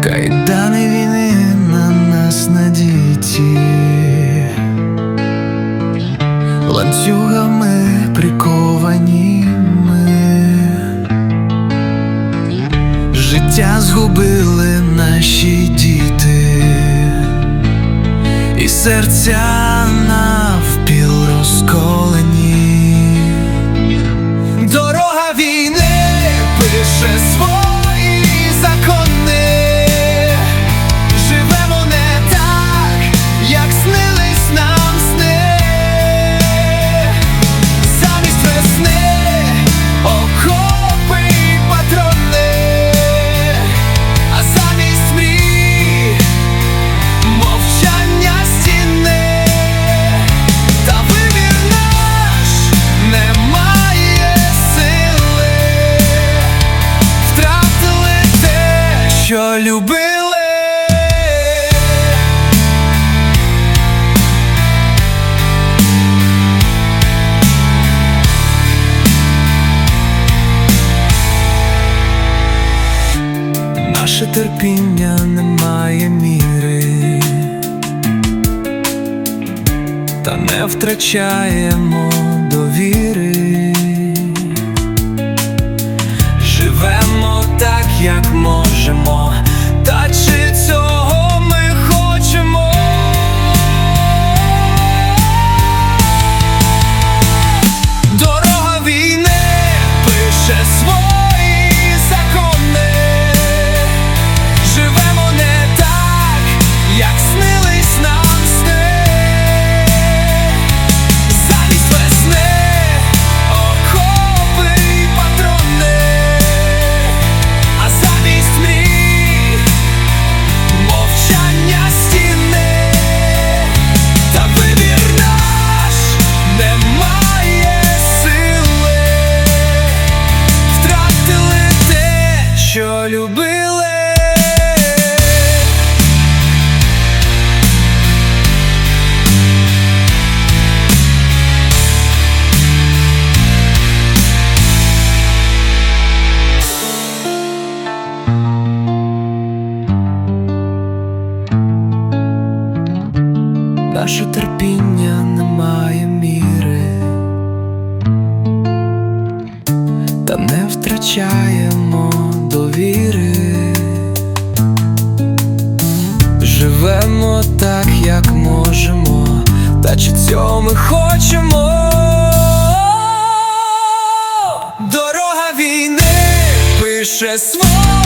Кайдани війни на нас надіті, ланцюгами приковані ми. Життя згубили наші діти, і серця навпіл розколені. Дорога війни пише свої закони. Живемо не так, як снились нам сни. Замість весни окопи й патрони, а замість мрій мовчання стіни. Та вибір наш не має сили, втратили те, що любили. Наше терпіння не має міри, та не втрачаємо довіри. Живемо так, як можемо, та чи цього ми хочемо? Дорога війни пише свої закони. Живемо не так, як снились нам сни. Замість весни окопи й патрони, а замість мрій мовчання стіни. Та вибір наш не має сили, втратили те, що любили. Наше терпіння не має міри, та не втрачаємо довіри. Живемо так, як можемо, та чи цього ми хочемо? Дорога війни пише своє.